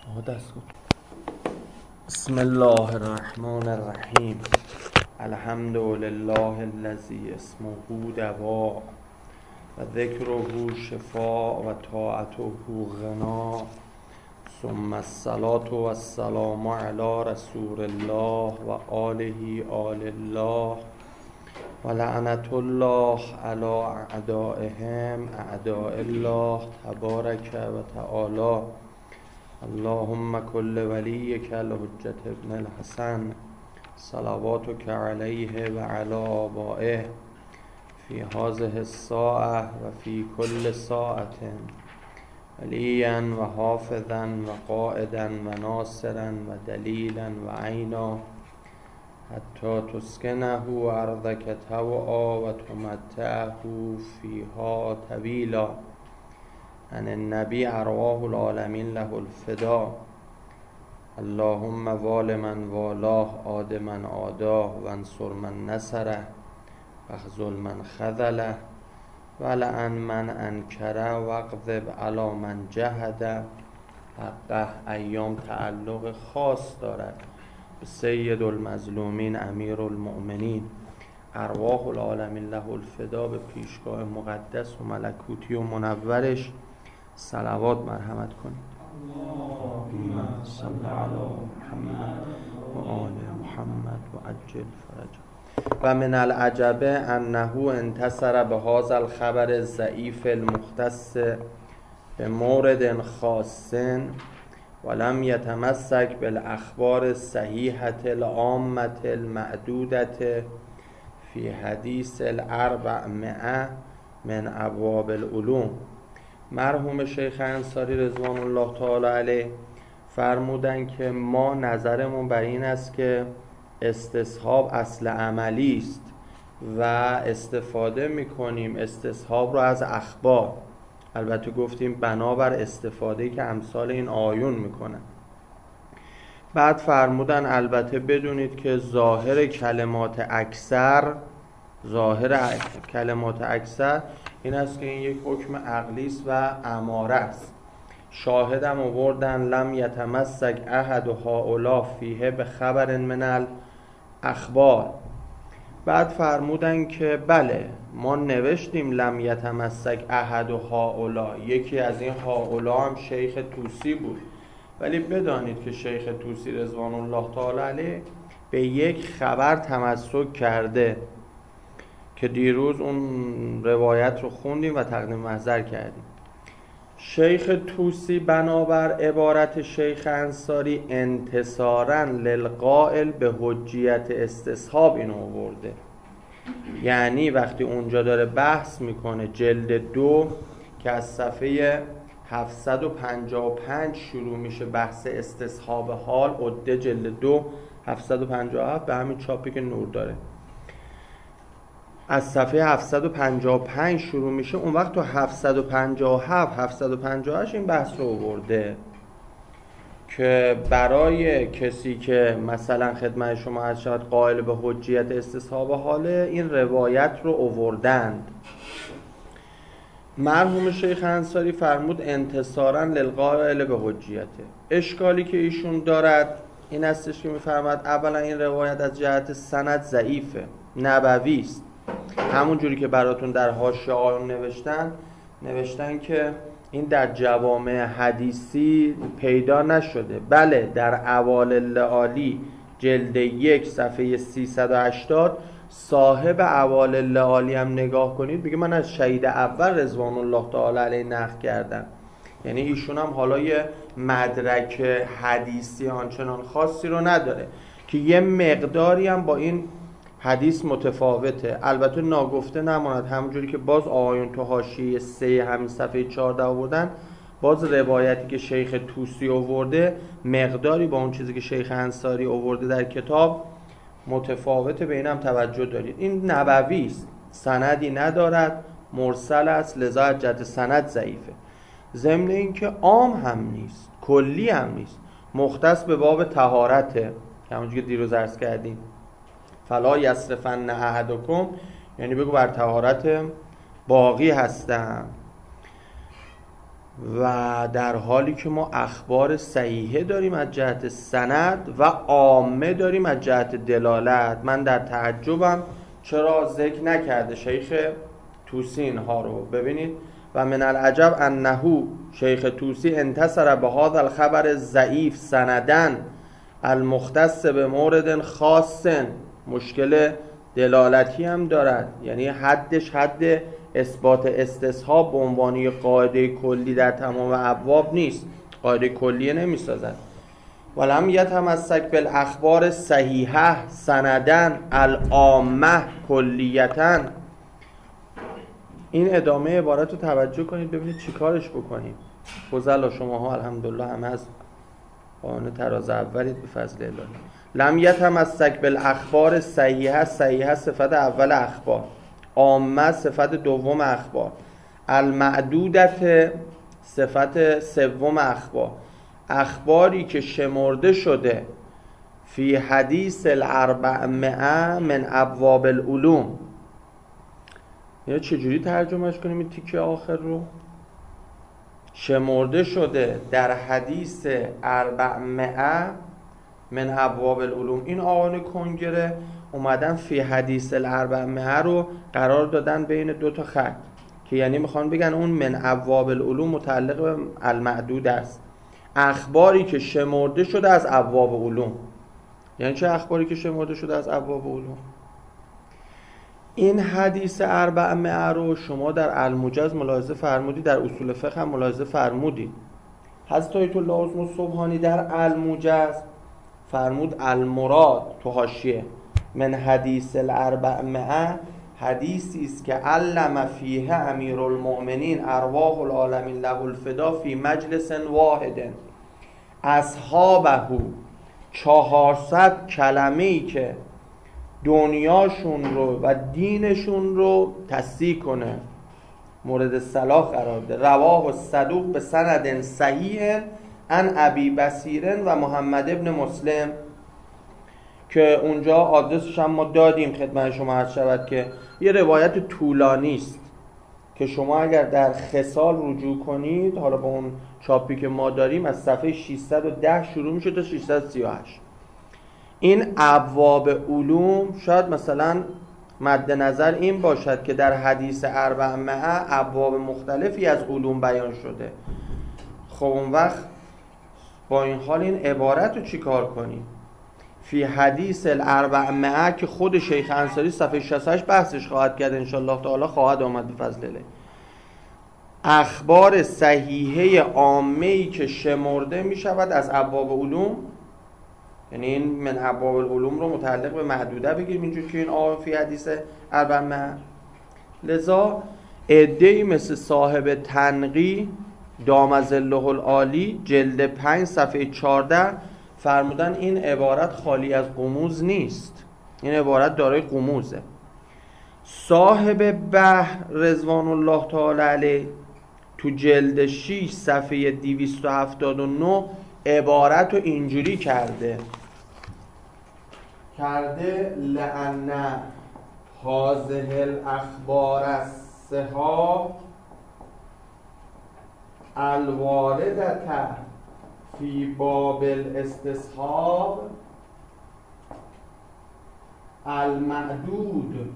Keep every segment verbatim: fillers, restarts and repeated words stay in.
بسم الله الرحمن الرحیم. الحمد لله الذی اسمه دوا و ذکره شفاء و طاعته غنا، ثم الصلاة و السلام علی رسول الله و آله آل الله و لعنة الله علی اعدائهم اعداء الله تبارک و تعالی. اللهم کل ولیک الحجة ابن الحسن صلواتک علیه و علی آبائه فی هذه الساعة و فی کل ساعة ولیا و حافظا و قائدا و ناصرا و دلیلا و عینا حتی تسکنه ارضک طوعا و تمتعه فیها طویلا. عن النبی ارواح العالمین له الفدا. اللهم وال من والاه عاد من عاداه وانصر من نصره واخذل من خذله ولعن من انکره واغضب علی من جهده. حقه ایام تعلق خاص دارد به سید المظلومین امیر المؤمنین ارواح العالمین له الفدا. به پیشگاه مقدس و ملکوتی و منورش صلوات مرحمت کنید. اللهم صل علی محمد و آل محمد و عجل فرجه. و من العجب انه انتصر به هذا الخبر الضعیف المختص به مورد خاص ولم یتمسک بالاخبار الصحیحة العامة المعدودة فی حدیث الاربعمائة من ابواب العلوم. مرحوم شیخ انصاری رضوان الله تعالی علیه فرمودن که ما نظرمون بر این است که استصحاب اصل عملی است و استفاده میکنیم استصحاب رو از اخبار. البته گفتیم بنابر استفاده که امثال این آیون میکنن. بعد فرمودن البته بدونید که ظاهر کلمات اکثر ظاهر کلمات اکثر این است که این یک حکم عقلی است و اماره است. شاهدم آوردن لم یتمسک احد هؤلاء فیه به خبر من الاخبار. بعد فرمودن که بله ما نوشتیم لم یتمسک احد هؤلاء، یکی از این هؤلاء هم شیخ طوسی بود، ولی بدانید که شیخ طوسی رضوان الله تعالی علیه به یک خبر تمسک کرده که دیروز اون روایت رو خوندیم و تقدیم محضر کردیم. شیخ طوسی بنابر عبارت شیخ انصاری انتصاراً للقائل به حجیت استصحاب اینو آورده. یعنی وقتی اونجا داره بحث میکنه جلد دو که از صفحه هفتصد و پنجاه و پنج شروع میشه بحث استصحاب حال، عده جلد دو هفتصد و پنجاه و هفت به همین چاپی که نور داره، از صفحه هفتصد و پنجاه و پنج شروع میشه. اون وقت تو هفتصد و پنجاه و هفت هفتصد و پنجاه و هشت این بحث رو آورده که برای کسی که مثلا خدمت شما از شاید قائل به حجیت استصحاب حاله این روایت رو آوردند. مرحوم شیخ انصاری فرمود انتصاراً للقائل به حجیته. اشکالی که ایشون دارد این استش که میفرماد اولا این روایت از جهت سند ضعیفه، نبوی است. همون جوری که براتون در حاشیه آیون نوشتن نوشتن که این در جوامع حدیثی پیدا نشده. بله در اوائل لعالی جلد یک صفحه سیصد و هشتاد صاحب اوائل لعالی هم نگاه کنید میگه من از شهید اول رضوان الله تعالی علیه نقل کردم. یعنی ایشون هم حالا یه مدرک حدیثی آنچنان خاصی رو نداره که یه مقداری هم با این حدیث متفاوته. البته ناگفته نماند همونجوری که باز آیون تو حاشیه سه همین صفحه چهارده آوردن، باز روایتی که شیخ طوسی آورده مقداری با اون چیزی که شیخ انصاری آورده در کتاب متفاوته. به اینم توجه دارید. این نبوی است، سندی ندارد، مرسل است، لذا از جهت سند ضعیفه. ضمن این که عام هم نیست، کلی هم نیست، مختص به باب طهارته که همونجوری که دیروز عرض کردیم فلا یسرفن احدکم، یعنی بگو بر طهارت باقی هستم. و در حالی که ما اخبار صحیحه داریم از جهت سند و عامه داریم از جهت دلالت. من در تعجبم چرا ذکر نکرده شیخ طوسی اینها رو. ببینید و من العجب انه شیخ طوسی انتصر به هذا الخبر ضعیف سندن المختص به مورد خاص. مشکل دلالتی هم دارد، یعنی حدش حد اثبات استصحاب به عنوان قاعده کلی در تمام ابواب نیست، قاعده کلیه نمیسازد. ولم یتمسک بالاخبار صحیحه سندن العامه کلیتا. این ادامه عبارت رو توجه کنید ببینید چی کارش بکنید. فضلا شماها الحمدلله همه از قانون تراز اولید به فضل الهی. لم یتمسک بالاخبار صحیحه، صحیحه صفت اول اخبار، عامه صفت دوم اخبار، المعدودت صفت سوم اخبار. اخباری که شمرده شده فی حدیث الاربعمائه من ابواب العلوم. یا چجوری ترجمهش کنیم این تیکه آخر رو؟ شمرده شده در حدیث اربعمائه من ابواب العلوم. این آقایان کنگره اومدن فی حدیث الاربعمائه رو قرار دادن بین دو تا خط که یعنی میخوان بگن اون من ابواب العلوم متعلق به المعدود است. اخباری که شمرده شده از ابواب علوم. یعنی چه اخباری که شمرده شده از ابواب علوم؟ این حدیث اربعمائه رو شما در الموجز ملاحظه فرمودید، در اصول فقه هم ملاحظه فرمودید. حضرت آیت الله الصبحانی در الموجز فرمود المراد تو حاشیه من حدیث الاربعمائه حدیثی است که علم فیه امیرالمؤمنین ارواح العالمین له الفدا فی مجلس واحد اصحابه چهارصد کلمه‌ای که دنیاشون رو و دینشون رو تصدیق کنه، مورد صلاح قرار ده. رواه الصدوق به سند صحیح عن ابی بصیر و محمد ابن مسلم، که اونجا آدرسش هم ما دادیم خدمت شما عرض شود که یه روایت طولانی است که شما اگر در خصال رجوع کنید، حالا با اون چاپی که ما داریم، از صفحه ششصد و ده شروع میشه تا ششصد و سی و هشت. این ابواب علوم شاید مثلا مد نظر این باشد که در حدیث اربعمائه ابواب مختلفی از علوم بیان شده. خب اون وقت با این حال این عبارت رو چی کار کنیم؟ فی حدیث الاربعمائه که خود شیخ انصاری صفحه شصت و هشت بحثش خواهد کرد انشالله تعالی، خواهد آمد به فضل الله. اخبار صحیحه عامه‌ای که شمرده می شود از ابواب علوم، یعنی این من ابواب العلوم رو متعلق به محدوده بگیریم اینجور که این آقا فی حدیث اربعمائه. لذا عده‌ای مثل صاحب تنقی دام ظله العالی جلد پنج صفحه چهارده فرمودن این عبارت خالی از غموض نیست، این عبارت دارای غموضه. صاحب بحر رضوان الله تعالی علیه تو جلد شش صفحه دویست و هفتاد و نه عبارت رو اینجوری کرده کرده لأن هذه الاخبار الصحاح الواردة فی باب الاستصحاب المعدود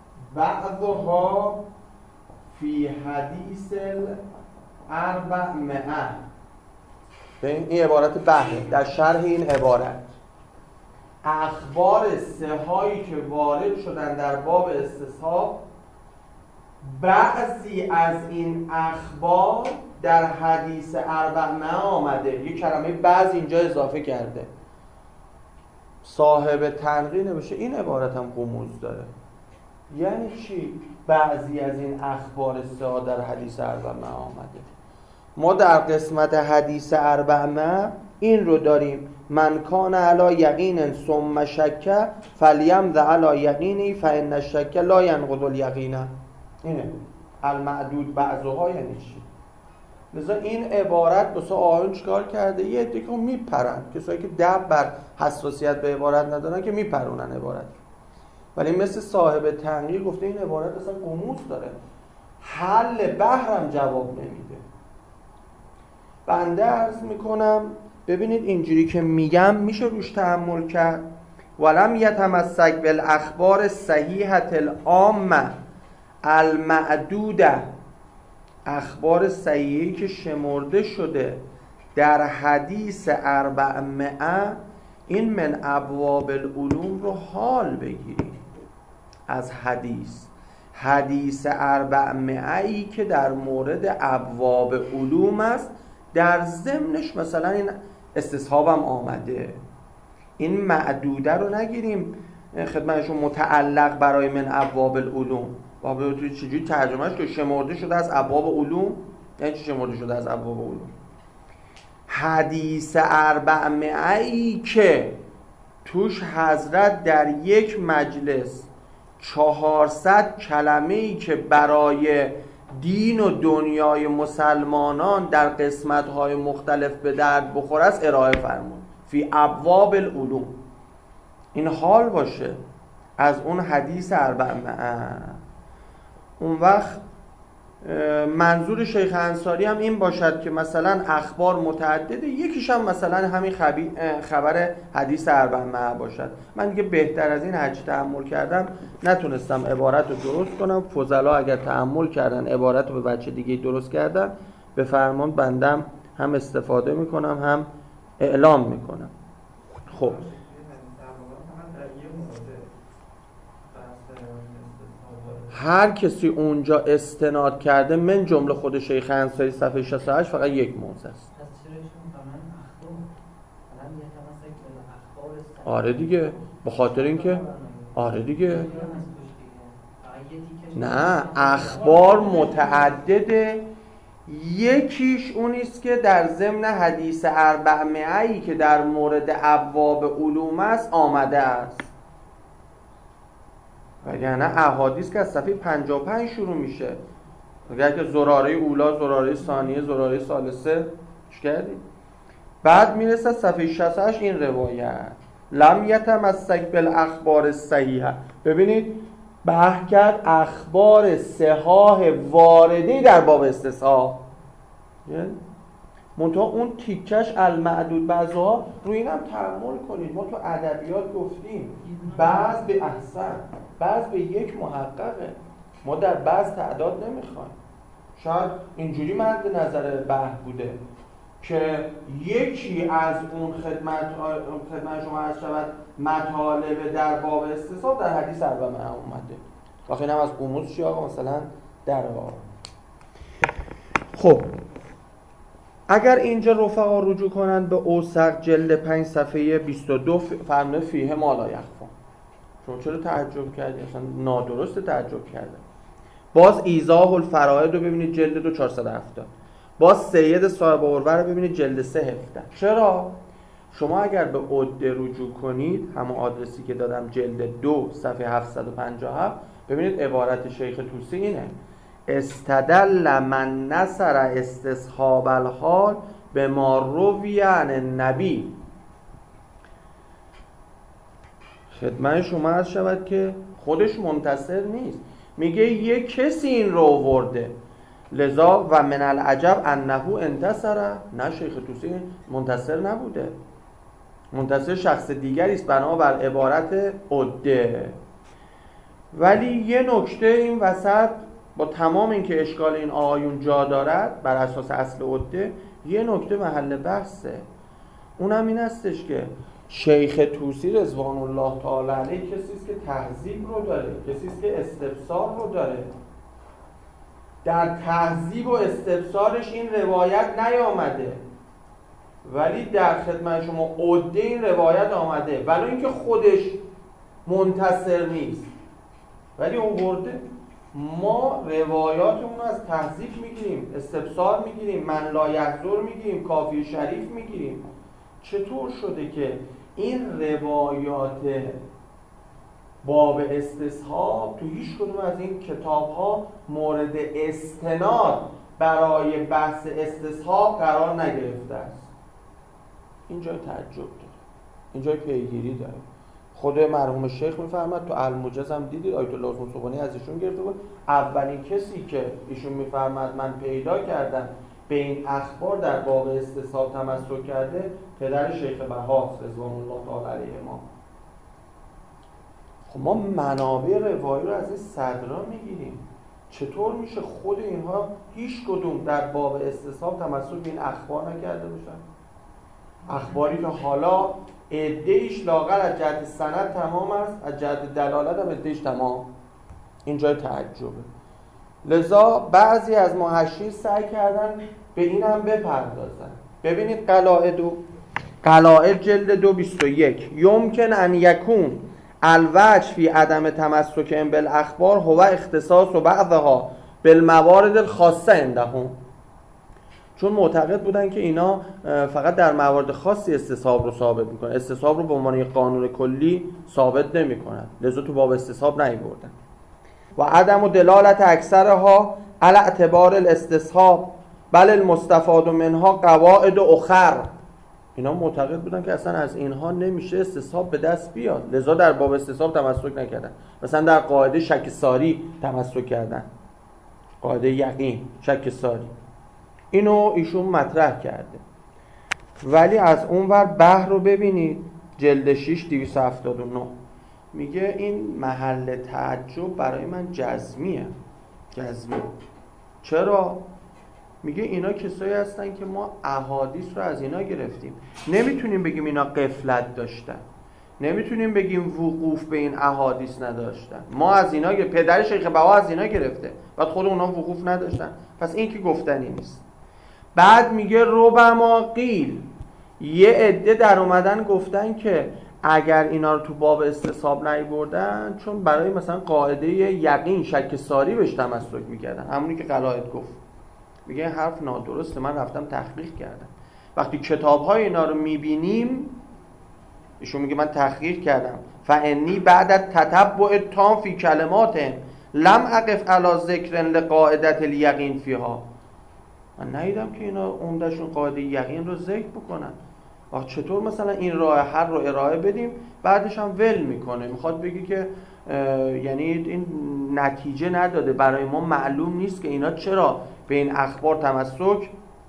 بعضها فی حدیث الاربعمائه. این عبارت بحره در شرح این عبارت. اخبار صحایی که وارد شدن در باب استصحاب، بعضی از این اخبار در حدیث اربعمائه آمده. یک کلمه بعض اینجا اضافه کرده. صاحب تنقیح نوشته این عبارت هم غموض داره. یعنی چی بعضی از این اخبار صحا در حدیث اربعمائه آمده؟ ما در قسمت حدیث اربعمائه این رو داریم: من کان علی یقین ثم شک فلیمض علی یقینی فان الشک لا ینقض الیقین. اینه المعدود بعضها یعنی چی؟ لذا این عبارت بسا آیون چکار کرده؟ یه عده که میپرن، کسایی که دب بر حساسیت به عبارت ندارن که میپرونن عبارت. ولی مثل صاحب تنقیح گفته این عبارت اصلا غموض داره، حل بحرم جواب نمیده. بنده عرض میکنم ببینید اینجوری که میگم میشه روش تأمل کرد. ولم یتمسک بالاخبار الصحیحة العامة المعدوده، اخبار صحیحی که شمرده شده در حدیث اربعمائه، این من ابواب العلوم رو حال بگیرید از حدیث حدیث اربعمائه ای که در مورد ابواب علوم است، در ضمنش مثلا این استصحابم آمده. این معدوده رو نگیریم خدمتشون متعلق برای من ابواب العلوم. بابا تو چجوری ترجمهش که شمرده شده از ابواب علوم، یعنی چی شمرده شده از ابواب علوم؟ حدیث اربعمائه ای که توش حضرت در یک مجلس چهارصد کلمه ای که برای دین و دنیای مسلمانان در قسمت‌های مختلف به درد بخوره است ارائه فرمود فی ابواب العلوم. این حال باشه از اون حدیث اربعمائه. اون وقت منظور شیخ انصاری هم این باشد که مثلا اخبار متعدده، یکیش هم مثلا همین خبر حدیث اربعمائه باشد. من دیگه بهتر از این هرچی تأمل کردم نتونستم عبارت رو درست کنم. فضلا اگر تأمل کردن عبارت رو به بچه دیگه درست کردن به فرمان بندم هم استفاده میکنم هم اعلام میکنم. خب هر کسی اونجا استناد کرده من جمله خود شیخ انصاری صفحه شصت و هشت فقط یک موضع است. آره دیگه، به خاطر اینکه آره دیگه نه اخبار متعدده، یکیش اونیست که در ضمن حدیث اربعمائه ای که در مورد ابواب علوم است آمده است. وگرنه احادیث که از صفحه پنجاه و پنج شروع میشه، اگر که زراره اولا، زراره ثانیه، زراره ثالثه چی کردیم؟ بعد میرسه صفحه شصت و هشت این روایت لم یتمسک بالاخبار الصحیحه. ببینید بحث کرد اخبار صحاح واردی در باب استصحاب، منتها اون تیکش المعدود. بعضها روی اینم تأمل کنید، ما تو ادبیات گفتیم بعض به احسن بعض به یک محققه، ما در بعض تعداد نمیخوایم. شاید اینجوری مد نظر بحث بوده که یکی از اون خدمت خدمت شما عرض شود مطالب در باب استصحاب در حدیث اربعمائه اومده. واقعا هم از قموز چی آقا مثلا در آقا. خب اگر اینجا رفقا رجوع کنند به اوسق جلد پنج صفحه بیست و دو فرموده فیه ما لا یخفی. شما چرا تعجب کردی؟ اصلا نادرست تعجب کرده. باز ایضاح الفرائض رو ببینید جلد دو چهارصد و هفتاد. باز سید صاحب عروه رو ببینید جلد سه هفده. چرا؟ شما اگر به عده رجوع کنید همون آدرسی که دادم جلد دو صفحه هفتصد و پنجاه و هفت ببینید عبارت شیخ طوسی اینه: استدل من نصر استصحاب الحال به ما روی عن النبی. خدمت شما عرض شود که خودش منتصر نیست، میگه یک کسی این رو آورده، لذا و من العجب انه انتصر. نه شیخ طوسی منتصر نبوده، منتصر شخص دیگری است بنابر عبارت عده. ولی یه نکته این وسط با تمام اینکه اشکال این آیون جا دارد بر اساس اصل عده، یه نکته محل بحثه، اونم این استش که شیخ طوسی رضوان الله تعالی علیه کسی است که تهذیب رو داره، کسی است که استفسار رو داره. در تهذیب و استفسارش این روایت نیامده، ولی در خدمت شما عده این روایت آمده، ولی اینکه خودش منتصر نیست ولی آورده. ما روایاتمون رو از تهذیب میگیریم، استفسار میگیریم، من لا یحضر میگیریم، کافی شریف میگیریم. چطور شده که این روایات باب استصحاب تو هیچ کدوم از این کتاب ها مورد استناد برای بحث استصحاب قرار نگرفته است؟ اینجا تعجب داره، اینجا پیگیری داره. خود مرحوم شیخ میفرماد تو الموجز هم دیدید آیت الله المصطفانی از ایشون گرفته بود. اولین کسی که ایشون میفرماد من پیدا کردم به این اخبار در باب استصحاب تمسک کرده پدر شیخ بهاست رضوان الله تعالی علیه ما. خب ما منابع روایی رو از این صدرا میگیریم. چطور میشه خود اینها هیچ کدوم در باب استصحاب تمسک به این اخبار نکرده باشن؟ اخباری که حالا عده‌ایش لااقل از جهت سند تمام است، از جهت دلالت هم عده‌ایش تمام. این جای تعجبه. لذا بعضی از محشین سعی کردن به این هم بپردازن. ببینید قلائد و قلائد جلد دو بیست و یک یمکن ان یکون الوجه فی عدم تمسک بالاخبار هو اختصاص و بعضها بالموارد الخاصه عندهم. چون معتقد بودن که اینا فقط در موارد خاصی استصحاب رو ثابت میکنن، استصحاب رو به عنوان یک قانون کلی ثابت نمیکنن، لذا تو باب استصحاب نیاوردن. و عدم و دلالت اکثرها علی اعتبار الاستصحاب بل المستفاد منها قواعد اخر. اینا معتقد بودن که اصلا از اینها نمیشه استصحاب به دست بیاد، لذا در باب استصحاب تمسک نکردن. مثلا در قاعده شک ساری تمسک کردن، قاعده یقین شک ساری، اینو ایشون مطرح کرده. ولی از اونور بحر رو ببینید جلد شش دویست و هفتاد و نه میگه این محل تعجب برای من جزمیه. جزمی چرا؟ میگه اینا کسایی هستن که ما احادیث رو از اینا گرفتیم، نمیتونیم بگیم اینا غفلت داشتن، نمیتونیم بگیم وقوف به این احادیث نداشتن. ما از اینا گر... پدر شیخ بها از اینا گرفته، بعد خود اونا وقوف نداشتن، پس این که گفتنی نیست. بعد میگه ربما قیل، یه عده در اومدن گفتن که اگر اینا رو تو باب استصحاب نیاوردن چون برای مثلا قاعده یقین شک ساری بهش تمسک میکردن، همونی که قلائد گفت. میگه حرف نادرسته، من رفتم تحقیق کردم. وقتی کتاب‌های اینا رو میبینیم، ایشون میگه من تحقیق کردم، فانی بعد تتبع تام فی کلمات لم اقف علی ذکر لقاعده الیقین فیها. من ندیدم که اینا عمدشون قاعده یقین رو ذکر بکنن. آخه چطور مثلا این راه حل رو ارائه بدیم بعدش هم ول میکنه، میخواد بگی که یعنی این نتیجه نداده، برای ما معلوم نیست که اینا چرا به این اخبار تمسک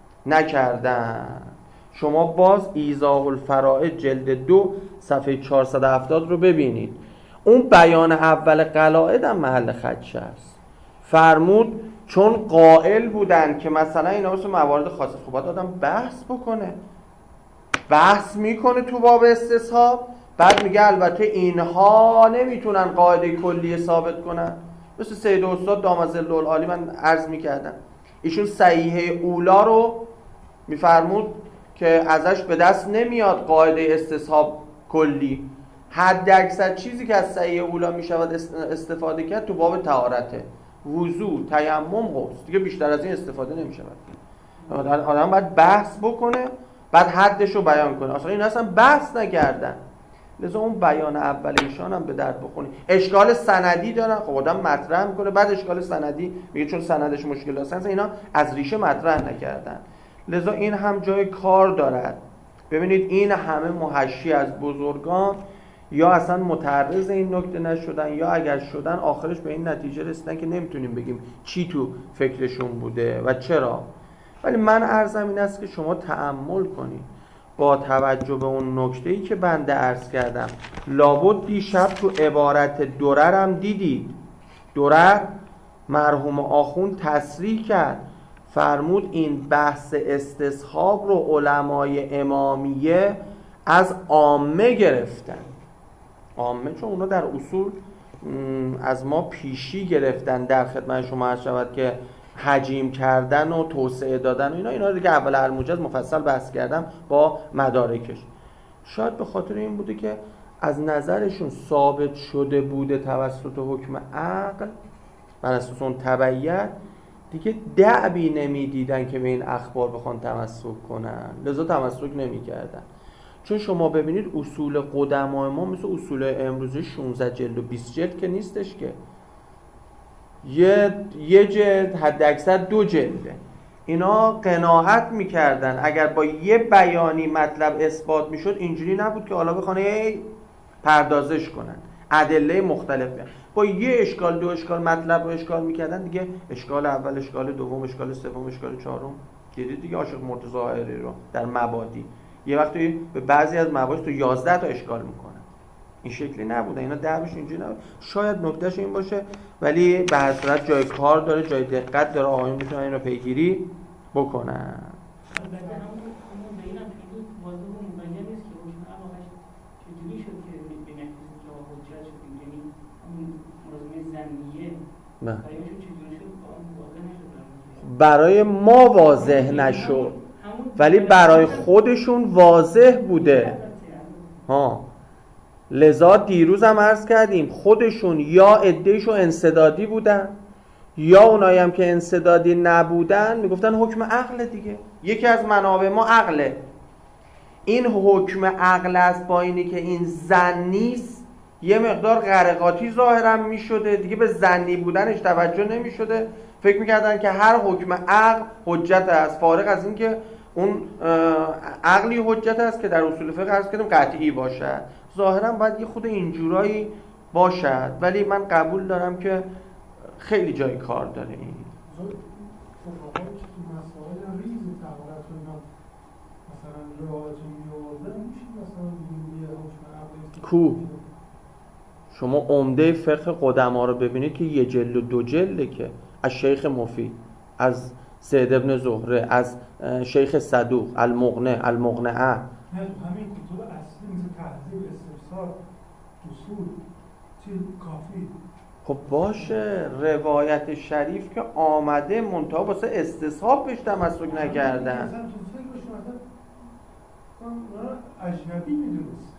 نکردن. شما باز ایضاح الفرائض جلد دو صفحه چهارصد و هفتاد رو ببینید، اون بیان اول قلائد هم محل خدشه است. فرمود چون قائل بودن که مثلا اینا مثل موارد خاصه، خب باید آدم بحث بکنه، بحث میکنه تو باب استصحاب، بعد میگه البته اینها نمیتونن قاعده کلی ثابت کنن. مثل سید استاد دامظل العالی من عرض میکردم، ایشون صحیحه اولا رو میفرمود که ازش به دست نمیاد قاعده استصحاب کلی، حد اکثر چیزی که از صحیحه اولا میشود استفاده کرد تو باب طهارته، وضو، تیمم، غسل، دیگه بیشتر از این استفاده نمیشود. آدم باید بحث بکنه بعد حدش رو بیان کنه. اصلا این اصلا بحث نکردن، لذا اون بیان اول ایشان هم به درد بخونی. اشکال سندی دارن، خب آدم مطرح میکنه، بعد اشکال سندی میگه چون سندش مشکل هستن، اینا از ریشه مطرح نکردن. لذا این هم جای کار دارد. ببینید این همه محشی از بزرگان یا اصلا متعرض این نکته نشدن، یا اگر شدن آخرش به این نتیجه رسیدن که نمیتونیم بگیم چی تو فکرشون بوده و چرا. ولی من عرضم این است که شما تأمل کنید با توجه به اون نکته‌ای که بنده عرض کردم. لابد دیشب تو عبارت درر هم دیدید، درر مرحوم آخوند تصریح کرد، فرمود این بحث استصحاب رو علمای امامیه از عامه گرفتن. عامه چون اونا در اصول از ما پیشی گرفتن، در خدمت شما عرض شود که حجیم کردن و توسعه دادن و اینا اینا رو دیگه اول الموجز مفصل بحث کردم با مدارکش. شاید به خاطر این بوده که از نظرشون ثابت شده بوده توسط حکم عقل بر اساس اون تبعیت، دیگه دعبی نمیدیدن که به این اخبار بخوان تمسک کنن، لذا تمسک نمیکردن. چون شما ببینید اصول قدمای ما مثل اصول امروزی شانزده جلد و بیست جلد که نیستش که، یه یه جلد حد اکثر دو جلده. اینا قناعت میکردن اگر با یه بیانی مطلب اثبات میشد، اینجوری نبود که حالا بخوان پردازش کنن ادله مختلف بیان. با یه اشکال دو اشکال مطلب رو اشکال میکردن، دیگه اشکال اول، اشکال دوم، اشکال سوم، اشکال چهارم دیدید دیگه عاشق مرتضی حائری رو در مبادی یه وقتی به بعضی از مباحث تو یازده تا اشکال میکنه. این شکلی نبوده، اینا دربش اینجوری نبوده. شاید نکتهش این باشه، ولی به هر صورت جای کار داره، جای دقت داره، آقایون میتونن این رو پیگیری بکنن. برای ما واضح نشد، ولی برای خودشون واضح بوده ها. لذا دیروز هم عرض کردیم خودشون یا عده‌شون انسدادی بودن یا اونایی هم که انسدادی نبودن میگفتن حکم عقل دیگه، یکی از منابع ما عقله. این حکم عقل است، با اینی که این ظنیست یه مقدار غرقاتی ظاهرا میشده دیگه، به ظنی بودنش توجه نمیشده، فکر میکردن که هر حکم عقل حجت است، فارغ از این که اون عقلی حجت است که در اصول فقه عرض کردیم قطعی باشد. ظاهرا باید یه خود اینجورایی باشد، ولی من قبول دارم که خیلی جای کار داره این. کو شما عمده فقه قدما رو ببینید که یه جلد و دو جلده، که از شیخ مفید، از سید ابن زهره، از شیخ صدوق، المغنی، المغنعه، همین کتب اصلی مثل تهذیب، استفسار، اصول چیز کافی. خب باشه، روایت شریف که آمده منتها واسه استصحاب بهش تمسک نکردن. مثلا تو فکرشون مثلا اجنبی میدونست.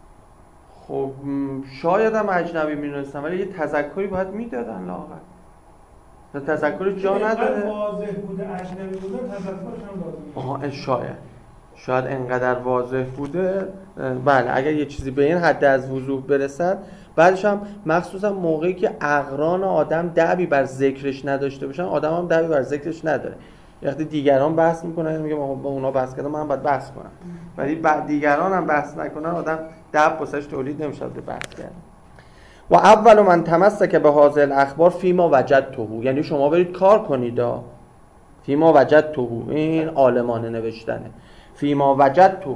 خب شاید هم اجنبی میدونستن، ولی یه تذکری باید میدادن لااقل. تذکر جا نداره. واضح بوده اجنبی بوده تذکرش هم لازمه. آها شاید شاید انقدر واضح بوده. بله اگر یه چیزی به این حد از وضوح برسد، بعدش هم مخصوصا موقعی که اقران آدم دعوی بر ذکرش نداشته باشن، آدم هم دعوی بر ذکرش نداره. وقتی دیگران بحث میکنن میگه با اونا بحث کردم منم باید بحث کنم، ولی بعد دیگران هم بحث نکنن آدم دعو واسش تولید نمیشه بحث کرد. و اول من تمسک به هذه الاخبار فیما وجدته، یعنی شما برید کار کنید. فیما وجدته این عالمانه نوشتنه. فیما وجدته،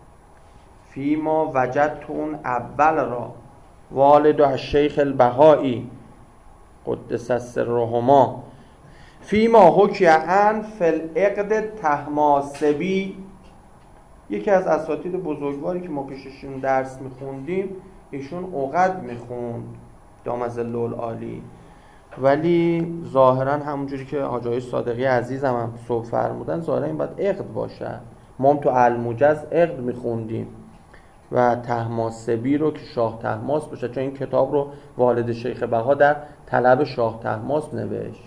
فیما وجدته اون اول را والد الشیخ البهایی قدس سرهما فیما حکی عن فی العقد طهماسبی. یکی از اساتید بزرگواری که ما پیششون درس میخوندیم ایشون عقد میخوند دامظل العالی، ولی ظاهرا همونجوری که حاج آقای صادقی عزیزم هم صحبت فرمودن ظاهرا این باید عقد باشه. ما هم تو الموجز عقد میخوندیم و طهماسبی رو که شاه طهماس باشه، چون این کتاب رو والد شیخ بها در طلب شاه طهماس نوشت،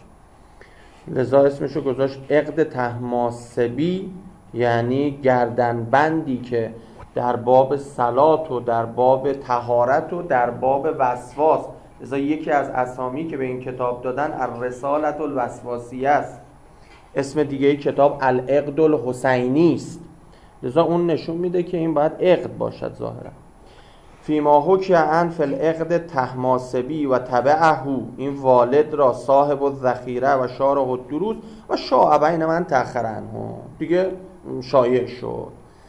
لذا اسمشو گذاشت عقد طهماسبی، یعنی گردنبندی که در باب صلات و در باب طهارت و در باب وسواس. لذا یکی از اسامی که به این کتاب دادن الرسالة الوسواسیه است. اسم دیگه کتاب العقد الحسینی است. لذا اون نشون میده که این باید عقد باشد ظاهرا. فیما حکی عن فی العقد طهماسبی و تبعه، این والد را صاحب الذخیره و شارح الدروس و شاع بین من تأخر عنه، دیگه شایع شد.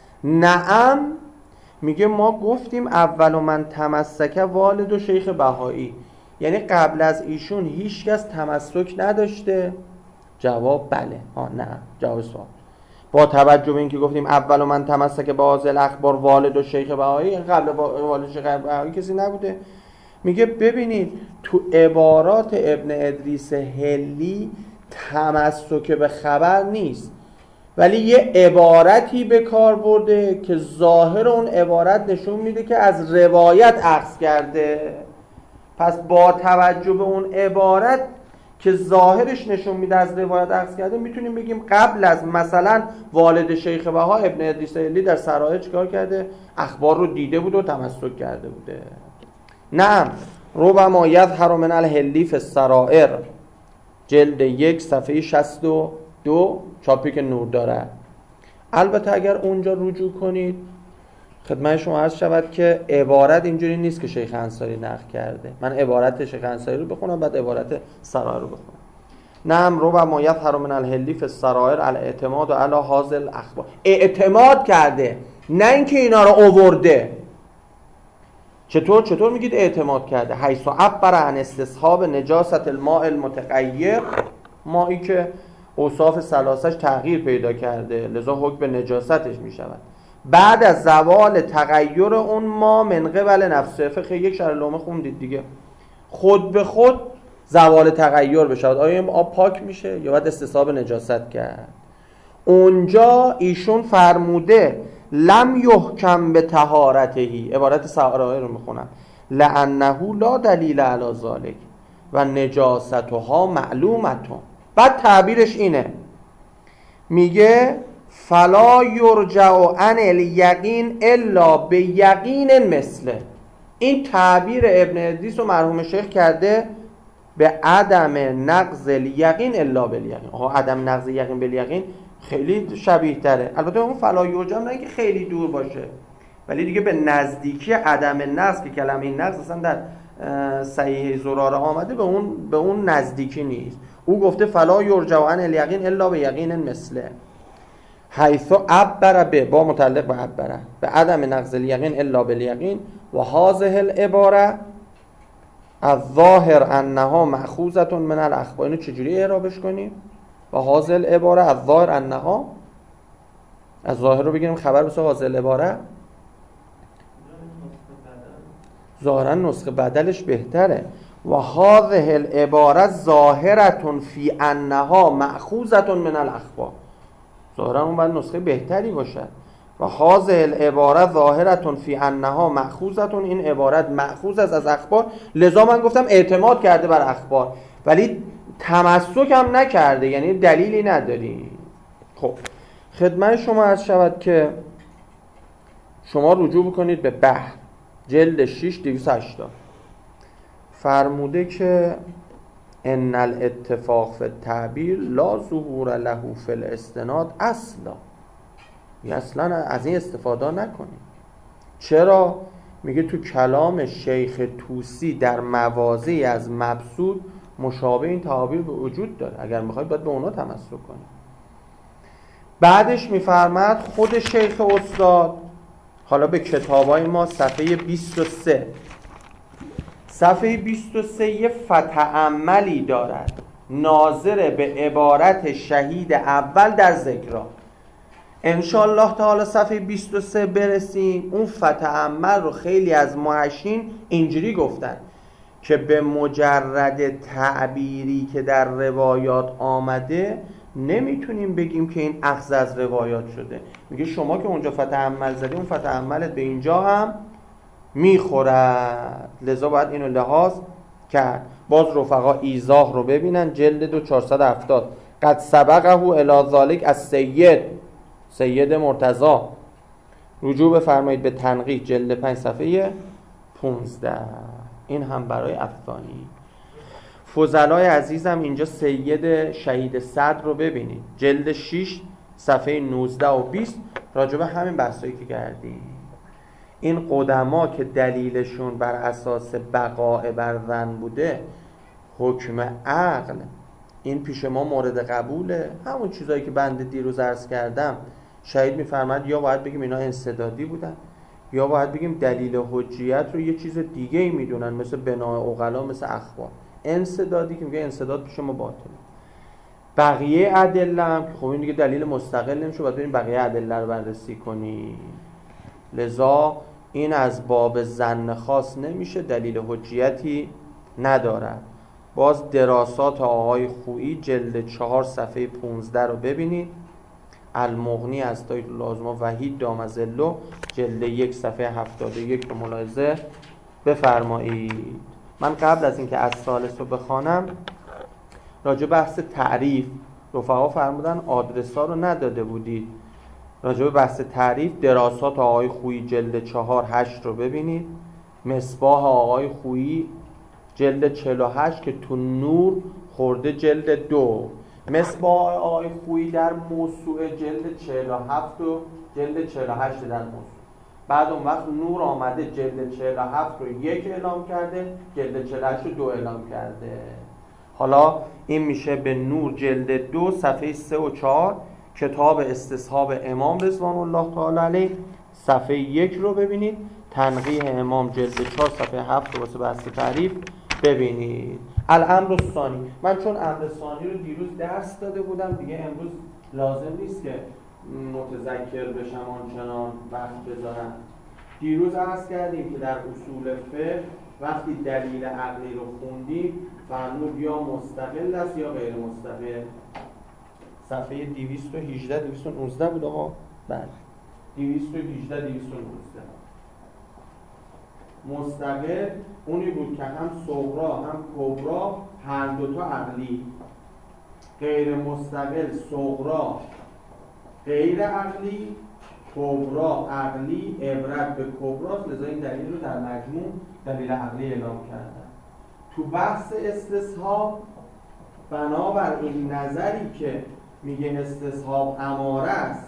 نعم میگه ما گفتیم اول من تمسک والد و شیخ بهایی، یعنی قبل از ایشون هیچ کس تمسک نداشته؟ جواب بله. ها نه جواب سوال. با توجه به اینکه گفتیم اول من تمسک به هذه الاخبار والد و شیخ بهایی، قبل والد شیخ بهایی کسی نبوده. میگه ببینید تو عبارات ابن ادریس حلی تمسک به خبر نیست، ولی یه عبارتی به کار برده که ظاهر اون عبارت نشون میده که از روایت اخذ کرده. پس با توجه به اون عبارت که ظاهرش نشون میده از روایت اخذ کرده، میتونیم بگیم قبل از مثلا والد شیخ بها ابن ادریس حلی در سرایع چیکار کرده؟ اخبار رو دیده بود و تمسک کرده بوده. نعم ربما یظهر من الحلی فی السرائر، جلد یک صفحه شصت و دو، چاپی که نور داره. البته اگر اونجا رجوع کنید خدمت شما عرض شود که عبارت اینجوری نیست که شیخ انصاری نقل کرده. من عبارت شیخ انصاری رو بخونم بعد عبارت سرای رو بخونم. نعم رو و ما یظهر من الحلی فی السرائر الاعتماد علی هذا الاخبار. اعتماد کرده، نه اینکه اینا رو آورده. چطور چطور میگید اعتماد کرده؟ حیث عبر عن استصحاب نجاست الماء المتغیر، مایی که اوصاف ثلاثش تغییر پیدا کرده لذا حکم به نجاستش میشود بعد از زوال تغییر اون ما من قبل نفسه. فقه یک شرح لومه خوندید دیگه، خود به خود زوال تغییر بشود. آیا این آب پاک میشه یا باید استصحاب نجاست کرد؟ اونجا ایشون فرموده لم یحکم به طهارتهی، عبارت سرائر رو میخونم، لانه لا دلیل علی ذلک و نجاستها معلومتون. بعد تعبیرش اینه، میگه فلا یرجع عن الیقین الا به یقین مثله. این تعبیر ابن ادریس و مرحوم شیخ کرده به عدم نقض الیقین الا بالیقین. آها عدم نقض یقین بالیقین خیلی شبیه تره. البته اون فلا یرجع نه که خیلی دور باشه، ولی دیگه به نزدیکی عدم نقض که کلمه نقض اصلا در صحیح زراره آمده به اون به اون نزدیکی نیست. او گفته فلا یرجع عن الیقین الا به یقین مثله، حیث عبر به با متعلق به عبره به عدم نقض الیقین الا بالیقین و هذه العباره الظاهر انها مأخوذه من الاخبار. اینو چجوری اعرابش کنیم؟ و هذه العباره الظاهر انها، از ظاهر رو بگیریم خبر بسه هذه العباره، ظاهرا نسخه بدلش بهتره. و هذه العباره ظاهره فی انها مأخوذه من الاخبار. ظاهرا اون باید نسخه بهتری باشد. و هذه العباره ظاهره فی انها مأخوذه، این عبارت مأخوذ است از اخبار. لذا من گفتم اعتماد کرده بر اخبار ولی تمسک هم نکرده، یعنی دلیلی نداری. خب خدمت شما عرض شود که شما رجوع بکنید به بحر جلد شش دویست و هشتاد. فرموده که ان الاتفاق فی التعبیر لا ظهور له فی الاستناد اصلا. اصلا از این استفاده نکنید. چرا؟ میگه تو کلام شیخ طوسی در مواضعی از مبسوط مشابه این تعابیر به وجود داره، اگر میخواید باید به اونا تمسک کنید. بعدش میفرماد خود شیخ استاد، حالا به کتابای ما صفحه بیست و سه، صفحه بیست و سه یه فتعملی دارد ناظر به عبارت شهید اول در ذکرها. انشاءالله تعالی صفحه بیست و سه برسیم، اون فتعمل رو خیلی از محشین اینجوری گفتن که به مجرد تعبیری که در روایات آمده نمیتونیم بگیم که این اخذ از روایات شده. میگه شما که اونجا فتعمل زدی، اون فتعملت به اینجا هم میخورد، لذا باید اینو لحاظ کرد. باز رفقا ایضاح رو ببینن جلد دو چهارصد و هفتاد. قد سبقه الی ذالک از سید سید مرتضی. رجوع بفرمایید به تنقیح جلد پنج صفحه پونزده. این هم برای افغانی. فضلای عزیزم اینجا سید شهید صدر رو ببینید جلد شش صفحه نوزده و بیست، راجع به همین بحثایی که کردیم. این قدما که دلیلشون بر اساس بقاء بر ظن بوده، حکم عقل این پیش ما مورد قبوله. همون چیزایی که بنده دیروز عرض کردم، شهید میفرماد یا باید بگیم اینا انسدادی بودن یا باید بگیم دلیل حجیت رو یه چیز دیگه ای میدونن، مثل بناء عقلا، مثل اخبار. انسدادی که میگه انسداد پیش ما باطله. بقیه ادله هم که خب این دیگه دلیل مستقل نمیشه، باید بریم بقیه ادله رو بررسی کنیم. لذا این از باب ظن خاص نمیشه، دلیل حجیتی ندارد. باز دراسات آقای خویی جلد چهار صفحه پونزده رو ببینید. المغنی از تایید لازمه وحید دامزلو جلد یک صفحه هفتاد و یک رو ملاحظه بفرمایید. من قبل از اینکه از ثالث رو بخوانم راجع بحث تعریف، رفقا فرمودن آدرس ها رو نداده بودید. راجع به بحث تعریف دراسات آقای خویی جلد چهار هشت رو ببینید. مصباح آقای خویی جلد چهل و هشت که تو نور خورده جلد دو. مصباح آقای خویی در موسوعه جلد چهل و هفت و جلد چهل و هشت در موسوعه. بعد اون وقت نور آمده جلد چهل و هفت رو یک اعلام کرده، جلد چهل و هشت رو دو اعلام کرده. حالا این میشه به نور جلد دو صفحه سه و چهار کتاب استصحاب امام رضوان الله تعالی علیه صفحه یک رو ببینید، تنقیح امام جلد چهار صفحه هفت رو واسه بحث تعریف ببینید. الامر الثانی، من چون امر ثانی رو دیروز درس داده بودم دیگه امروز لازم نیست که متذکر بشم آنچنان وقت بذارم. دیروز عرض کردیم که در اصول فقه وقتی دلیل عقلی رو خوندیم فرمود یا مستقل است یا غیر مستقل. صفحه دویست و هجده دویست و نوزده بود آقا؟ بله دویست و هجده دویست و نوزده. مستقل اونی بود که هم صغرا هم کبرا هر دوتا عقلی. غیر مستقل صغرا غیر عقلی، کبرا عقلی، عبرت به کبراست. لذا این دلیل رو در مجموع دلیل عقلی اعلام کردن. تو بحث استصحاب بنابر این نظری که میگه استصحاب اماره است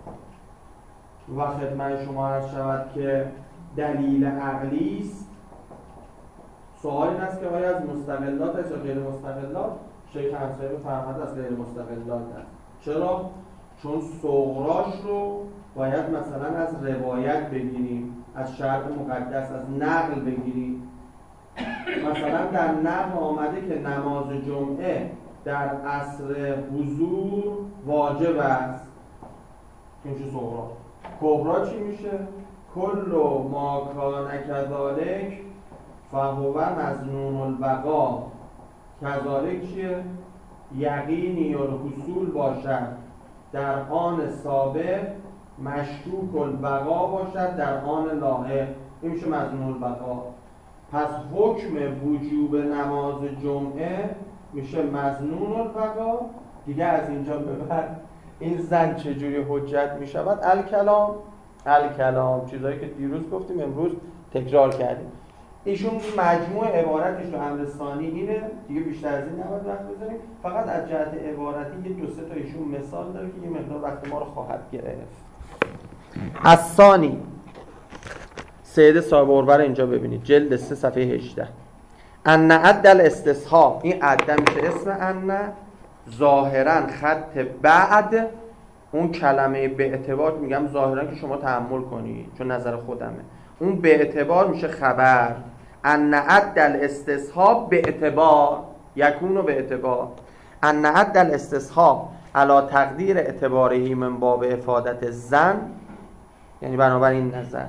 و خدمت شما عرض شود که دلیل عقلی است، سوال این است که آیا از مستقلات است یا غیر مستقلات؟ شیخ همسایه فرمود از غیر مستقلات است. چرا؟ چون صغراش رو باید مثلا از روایت بگیریم، از شرع مقدس، از نقل بگیریم. مثلا در نقل آمده که نماز جمعه در عصر حضور واجب است، این چه صغرا. کبرا چی میشه؟ کل ما کان کذالک فهو مظنون البقا. کذالک چیه؟ یقینی الحصول باشد در آن سابق، مشکوک البقا باشد در آن لاحق، این میشه مظنون البقا. پس حکم وجوب نماز جمعه میشه مظنون البقا. دیگه از اینجا به بعد این زن چجوری حجت میشود؟ الکلام الکلام چیزایی که دیروز گفتیم امروز تکرار کردیم. ایشون مجموع عبارتش رو امر ثانی اینه، دیگه بیشتر از این نباید وقت بذاریم. فقط از جهت عبارتی یه دو سه تا ایشون مثال داره که یه مقدار وقت ما رو خواهد گرفت. از ثانی سید صاحب اورور اینجا ببینید جلد سه صفحه هجده. ان عدل استصحاب، این عدل میشه اسم ان، ظاهرا خط بعد اون کلمه به اعتبار، میگم ظاهرا که شما تحمل کنید چون نظر خودمه، اون به اعتبار میشه خبر. ان عدل استصحاب به اعتبار یکونو به اعتبار. ان عدل استصحاب علا تقدیر اعتبارهی من باب افادت زن، یعنی بنابراین نظر.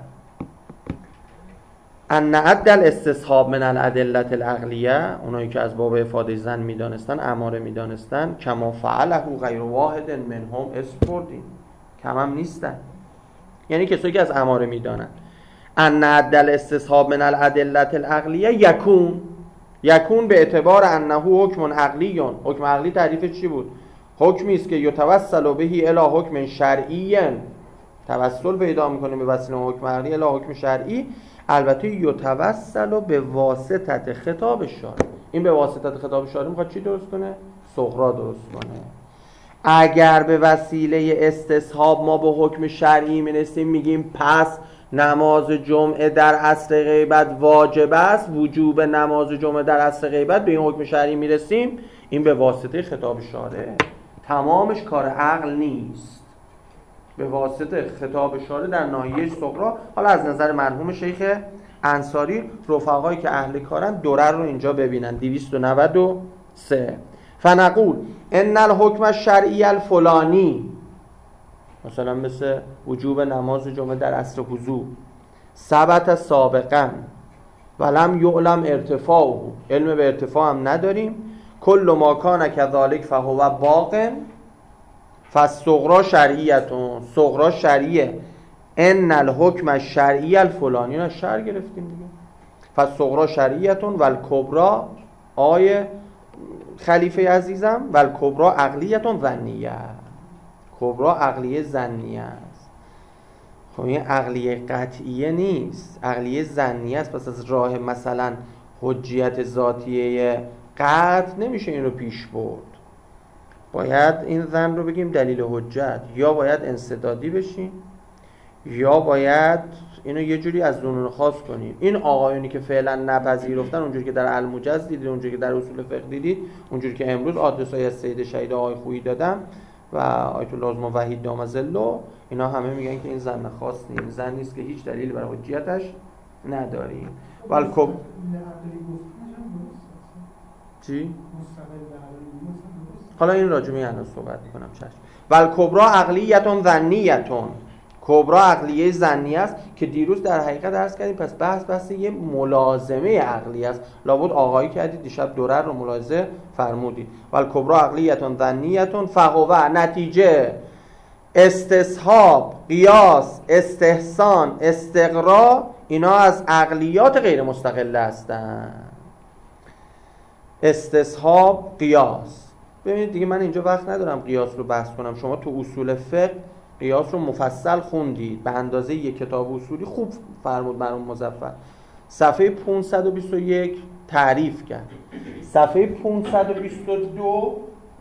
ان عدل استصحاب من الادله العقلیه، اونایی که از باب افاده زن میدانستن، اماره میدانستن، کما فعله غیر واحد منهم اسپردین، کم هم نیستن، یعنی کسایی که از اماره میدانن. ان عدل استصحاب من الادله العقلیه یکون، یکون به اعتبار انه حکم عقلیون. حکم عقلی تعریفش چی بود؟ حکمی است که یتوسل بهی الی حکم شرعی، توسل پیدا میکنه به وسیله حکم عقلی الی حکم شرعی. البته یتوسل به واسطه خطاب شارع، این به واسطه خطاب شارع میخواد چی درست کنه؟ صغرا درست کنه. اگر به وسیله استصحاب ما به حکم شرعی میرسیم میگیم پس نماز جمعه در عصر غیبت واجب است، وجوب نماز جمعه در عصر غیبت، به این حکم شرعی میرسیم، این به واسطه خطاب شارع، تمامش کار عقل نیست، به واسطه خطاب شارع در ناحیه صغرا. حالا از نظر مرحوم شیخ انصاری رفقایی که اهل کارن درر رو اینجا ببینن دویست و نود و سه. فنقول ان الحکم الشرعی الفلانی، مثلا مثل وجوب نماز جمعه در عصر حضور، ثبت سابقا ولم یعلم ارتفاعه، علم به ارتفاع هم نداریم. کل ما کان کذالک فهو باق، فالصغرا شرعیتون، صغرا شرعیه. ان الحکم الشرعی الفلانی، از شرع گرفتیم دیگه. فالصغرا شرعیتون والکبرا، آیه خلیفه عزیزم، والکبرا عقلیتون ظنیه، کبرا عقلیه ظنیه است. خب این عقلیه قطعیه نیست، عقلیه ظنیه است. پس از راه مثلا حجیت ذاتیه قطع نمیشه این رو پیش برد. باید این ظن رو بگیم دلیل حجت، یا باید انسدادی بشیم یا باید اینو یه جوری از ظنون خاص کنیم. این آقایونی که فعلا نپذیرفتن، اونجوری که در الموجز دیدید، اونجوری که در اصول فقه دیدید، اونجوری که امروز آدرسای از سید شهید آقای خویی دادم و آیت الله اعظم وحید دام ظله، اینا همه میگن که این زن خاص نیست، زن نیست که هیچ دلیلی برای حجیتش نداریم. ولکب چی؟ حالا این راجع به الان صحبت میکنم. چشم. والکبرا عقلیتون ظنیتون، کبرا عقلیه ظنی است که دیروز در حقیقت عرض کردیم. پس بحث بحث یه ملازمه عقلی است. لابد آقایی کردید دیشب درر رو ملاحظه فرمودید. والکبرا عقلیتون ظنیتون فهو نتیجه استصحاب، قیاس، استحسان، استقرا، اینا از عقلیات غیر مستقله هستند. استصحاب، قیاس. ببینید دیگه من اینجا وقت ندارم قیاس رو بحث کنم. شما تو اصول فقه قیاس رو مفصل خوندید به اندازه یک کتاب اصولی. خوب فرمود مرحوم مظفر. صفحه پانصد و بیست و یک تعریف کرد. صفحه پانصد و بیست و دو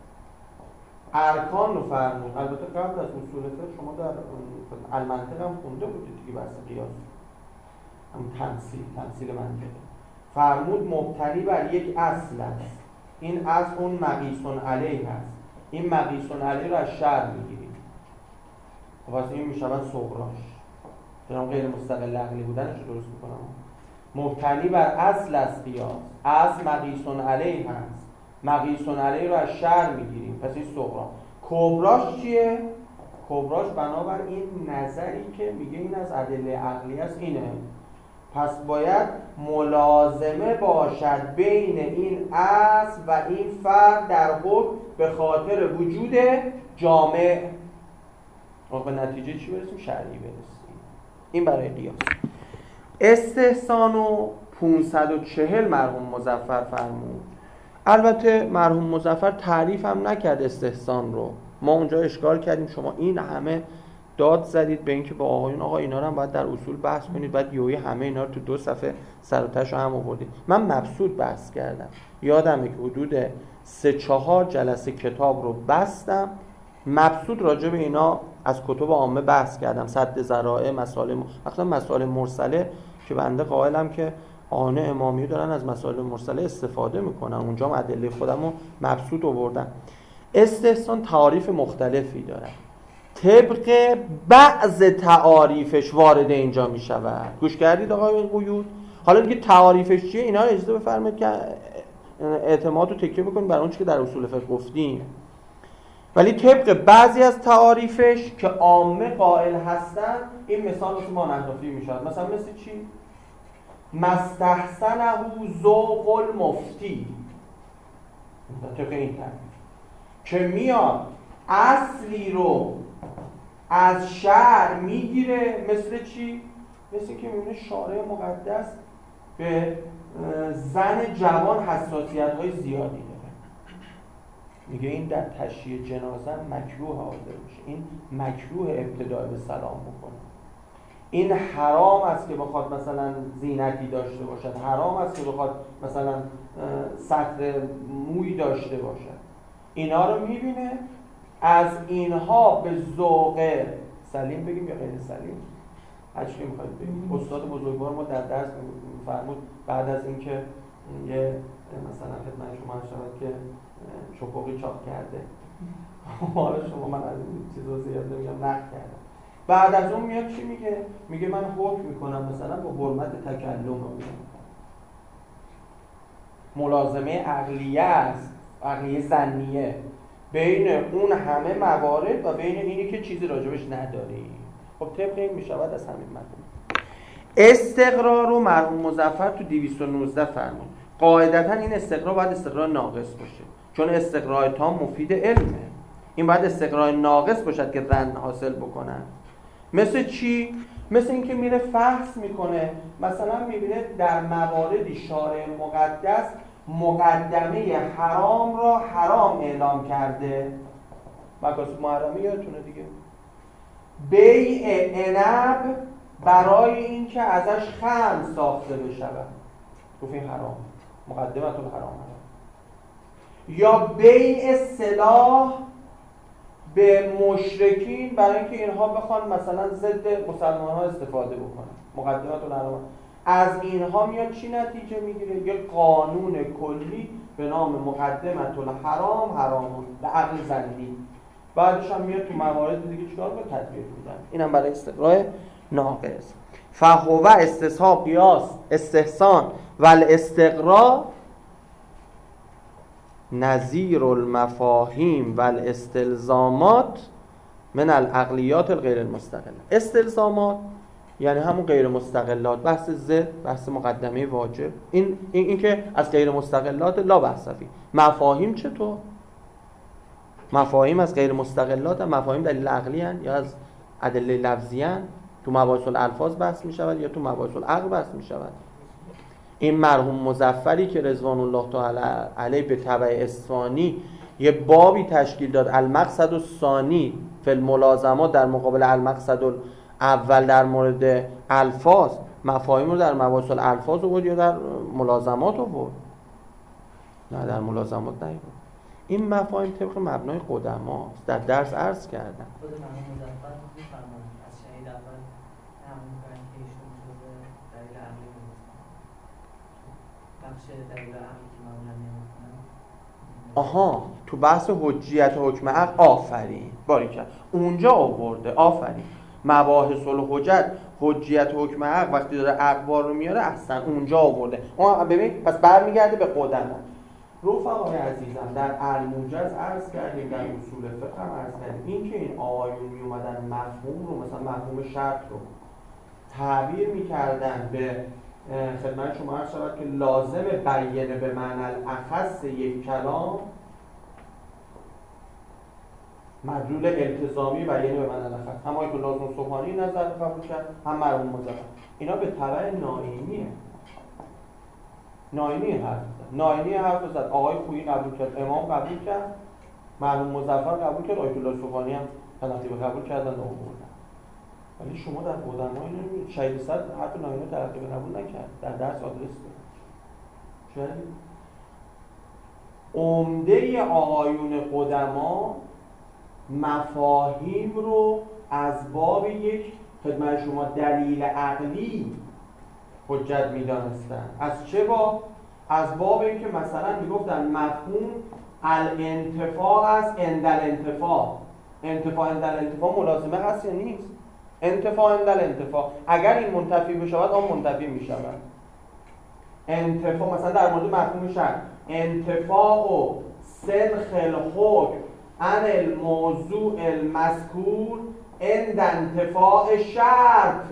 ارکان رو فرمود. البته قبل از اصول فقه شما در المنطق هم خونده بودید دیگه بحث قیاس، همون تمثیل تمثیل منطقی. فرمود مبتنی بر یک اصل است. این اصل اون مقیسون علیه هست. این مقیسون علیه رو از شرع میگیریم. خب از این میشود صغراش. دارم غیر مستقل عقلی بودنش رو درست میکنم. مبتنی بر اصل است قیاس. اصل مقیسون علیه هست. مقیسون علیه رو از شرع میگیریم. پس این صغرا. کبراش چیه؟ کبراش بنابر این نظری که میگه این از ادله عقلی است اینه. پس باید ملازمه باشد بین این اصل و این فرد در حکم به خاطر وجود جامع. ما به نتیجه چی برسیم؟ شرعی برسیم. این برای قیاس. استحسان و پانصد و چهل مرحوم مظفر فرمود. البته مرحوم مظفر تعریف هم نکرد استحسان رو. ما اونجا اشکال کردیم شما این همه داد زدید به اینکه با آقایون آقا اینا رو هم باید در اصول بحث کنید، بعد یوی همه اینا رو تو دو صفحه سر و تهش رو هم آوردید. من مبسوط بحث کردم. یادمه که حدود سه چهار جلسه کتاب رو بستم. مبسوط راجع به اینا از کتب عامه بحث کردم. سد ذرائع، مسائل م... اصلا مسائل مرسله که بنده قائلم که آن امامی دارن از مسائل مرسله استفاده میکنن. اونجا هم ادله خودم رو مبسوط آوردم. استحسان تعاریف مختلفی داره. طبق بعض تعاریفش وارد اینجا می شود. گوش کردید آقای قیود؟ حالا دیگه تعاریفش چیه؟ اینا رو اجازه بفرمایید که اعتماد رو تکیه بکنید بر اون چیزی که در اصول فقه گفتیم. ولی طبق بعضی از تعاریفش که عامه قائل هستن، این مثال واسه ما نحنفی می شود. مثلا مثل چی؟ مستحسنه ذوق المفتی. طبق این تعریف که میاد اصلی رو از شرع میگیره. مثل چی؟ مثل که میبینه شارع مقدس به زن جوان حساسیت های زیادی داره. میگه این در تشییع جنازه مکروه حاضر میشه. این مکروه ابتداء به سلام بکنه. این حرام است که بخواد مثلا زینتی داشته باشد. حرام است که بخواد مثلا سطر موی داشته باشد. اینا رو میبینه. از اینها به ذوق سلیم بگیم یا غیر سلیم، هر چی میخواید بگیم. استاد بزرگوار ما در درس فرمود بعد از اینکه یه مثلا خدمت شما شود که چپقی چاپ کرده، حالا شما من از این چیزا زیاد نمیگم نقد کردم، بعد از اون میاد چی میگه؟ میگه من حکم میکنم مثلا با حرمت تکلم رو میگم. ملازمه عقلیه است، عقلیه ظنیه بین اون همه موارد و بین اینی که چیزی راجبش نداری. خب طبق این میشود از همین مفهوم. استقرار رو مرحوم مظفر تو دویست و نوزده فرمود. قاعدتا این استقرار باید استقرار ناقص باشه، چون استقرار تام مفید علمه. این باید استقرار ناقص باشد که رند حاصل بکنن. مثل چی؟ مثل اینکه میره فحص میکنه، مثلا میبینه در مواردی شارع مقدس مقدمه حرام را حرام اعلام کرده. مکاسب محرمه یادتونه دیگه. بیع عنب برای اینکه ازش خمر ساخته بشود، گفت این حرام، مقدمه الحرام. یا بیع سلاح به مشرکین برای اینکه اینها بخوان مثلا ضد مسلمان ها استفاده بکنن، مقدمات العلماء، از اینها میاد چی نتیجه میگیره؟ یه قانون کلی به نام مقدمت الحرام حرام به عقل ظنی. بعدش هم میاد تو موارد دیگه چیکار کنه؟ تطبیق میدن. اینم برای استقراء ناقص. فهو استصحاب قیاس استحسان و الاستقراء نظیر المفاهیم و الاستلزامات من العقلیات الغیر المستقله. استلزامات یعنی همون غیر مستقلات، بحث ضد، بحث مقدمه واجب، این این, این که از غیر مستقلات لا بحث فی. مفاهیم چطور؟ مفاهیم از غیر مستقلات هم مفاهیم دلیل عقلی هن یا از ادله لفظی هن؟ تو مباحث الالفاظ بحث می شود یا تو مباحث العقل بحث می شود؟ این مرحوم مظفری که رضوان الله تعالی علیه به تبع اصفهانی یه بابی تشکیل داد، المقصد الثانی فی الملازمات، در مقابل المقصد اول در مورد الفاظ، مفاهیم رو در مباحث الالفاظ آورد یا در ملازمات آورد؟ نه، در ملازمات نه. این مفاهیم طبق مبنای قدماست، در درس عرض کردم. خود مرحوم مظفر می‌فرمایند از شهید اول همون کردن که ایشون جزء دلیل عقلی نیست. بخش دلیل عقلی که معمولا نمی‌کنن. آها، تو بحث حجیت حکم عقل، آفرین، باریکلا، اونجا آورده، آفرین. مباحث الحجت، حجیت حکم عقل وقتی داره اقوال رو میاره، اصلا اونجا آورده. اون ببین، پس برمیگرده به قدما. رفقای عزیزم، در الموجز عرض کردیم، در اصول فقه هم عرض کردیم، این که این آقایون می اومدن مفهوم رو، مثلا مفهوم شرط رو تعبیر میکردن به خدمت شما عرض شود که لازم بیانه به معنی الاخص یک کلام، مدلول التزامی بیانه به معنی الاخص، هم آیت الله صبحانی نظر قبول کرد، هم مرحوم مظفر. اینا به تبع ناینیه. ناینی حرف زد، ناینی حرف زد، آقای خویی قبول کرد، امام قبول کرد، مرحوم مظفر قبول کرد، آیت الله صبحانی هم تلقی به قبول کردن و آوردن. ولی شما در قدمای نمی‌بینید شهید صد حرف ناینی تلقی به قبول نکرد، در درس آدرس داد. چرا؟ عمده آقایون قدما مفاهیم رو از باب یک خدمت شما دلیل عقلی حجت می‌دانستن. از چه باب؟ از باب اینکه مثلا میگفتن مفهوم الانتفاع است عند الانتفاع. انتفاع عند الانتفاع ملازمه هست یا نیست؟ انتفاع عند الانتفاع، اگر این منتفی بشود آن منتفی میشود. انتفاع مثلا در مورد مفهوم شرط، انتفاع و سلخ الحکم عن الموضوع المذکور عند انتفاع شرط.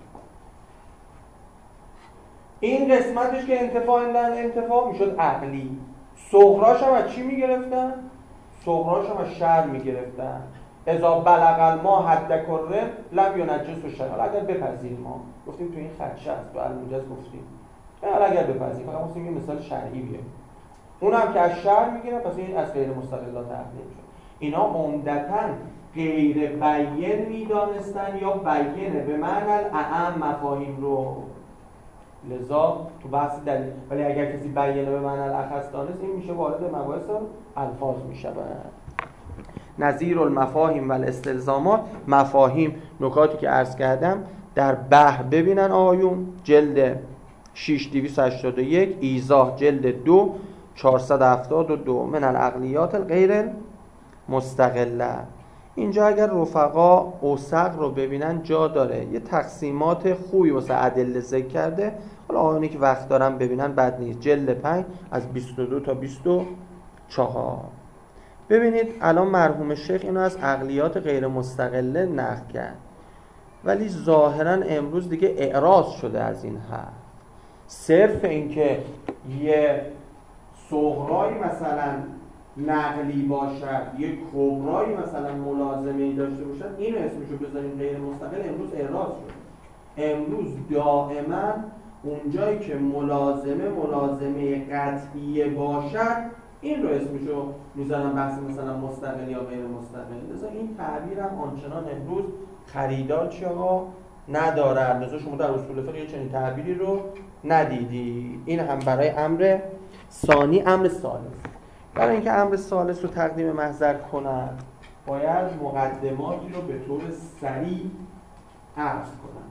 این قسمتش که انتفاع اندن انتفاع میشد عقلی. صغراش هم از چی میگرفتن؟ صغراش هم از شر میگرفتن. اذا بلغ الماء حد کرم لم ینجسه الشرع. اگر بپذیر ما گفتیم تو این خدشه است، تو الموجز گفتیم حالا اگر بپذیر، فقط گفتیم یه مثال شرعی بیاریم، اون هم که از شر میگیره، پس این از غیر مستقلات عقلی میشه. اینا عمدتاً غیر بیان میدانستن یا بیانه به معنی الاعم مفاهیم رو. لذا تو بحث دلیل، ولی اگر کسی بیانه به معنی الاخص دانست، این میشه وارد مباحث الفاظ میشه. نظیر المفاهیم و الاستلزامات، مفاهیم، نکاتی که عرض کردم در بحر ببینن آیون، جلد شش دویست و هشتاد و یک، ایضاح جلد دو چهارصد و هفتاد و دو، من العقلیات الغیر مستقله. اینجا اگر رفقا اوسق رو ببینن جا داره، یه تقسیمات خوبی واسه ادله ذکر کرده. حالا آیونی که وقت دارم ببینن بد نیست. جلد پنج از بیست و دو تا بیست و چهار. ببینید الان مرحوم شیخ اینو از عقلیات غیر مستقله نقل کرد، ولی ظاهرا امروز دیگه اعراض شده از این حرف. صرف اینکه یه صغرایی مثلا نقلی باشد، یه کبرایی مثلا ملازمه‌ای داشته باشد، اینو اسمشو بذاریم غیر مستقل، امروز اعراض شد. امروز دائما اونجایی که ملازمه ملازمه قطعیه باشد، این رو اسمشو میذارن بحث مثلا مستقل یا غیر مستقل. لذا این تعبیر هم آنچنان امروز خریدار چی آقا ندارد. لذا شما در اصول فقه چنین تعبیری رو ندیدی. این هم برای امر ثانی. امر ثالث، برای اینکه امر ثالث رو تقدیم محضر کنن، باید مقدماتی رو به طور سریع عرض کنم.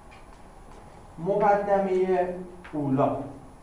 مقدمه اولا،